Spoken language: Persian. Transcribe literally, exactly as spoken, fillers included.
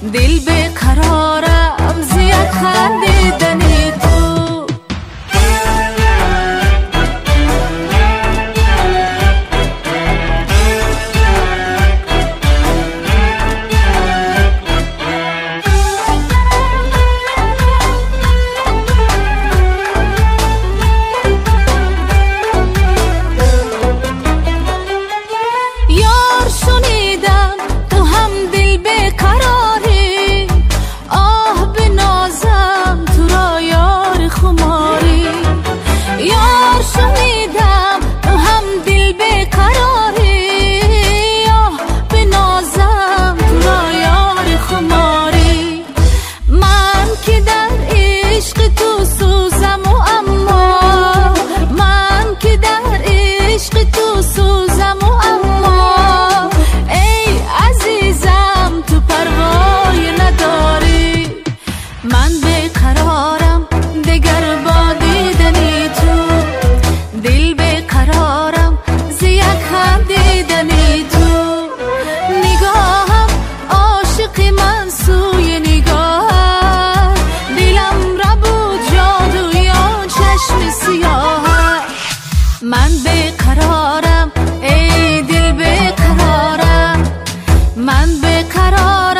دل به قرارم زیاد خندیدنی تو. یار شنیدم تو هم دل به قراری، آه به نازم تو را یار خماری. یار شنیدم تو هم دل به قراری، آه به نازم تو را یار خماری. من که در عشق تو سوزم و اما، من که در عشق تو سوزم و اما، ای عزیزم تو پروای نداری. من به قرارم دگر با دیدنی تو، دل به قرارم زیاد خندیدنی تو. نگاهم عاشق من سوی نگاه، دلم را بود جادوی آن چشم سیاه. من به قرارم ای دل به قرارم، من به قرارم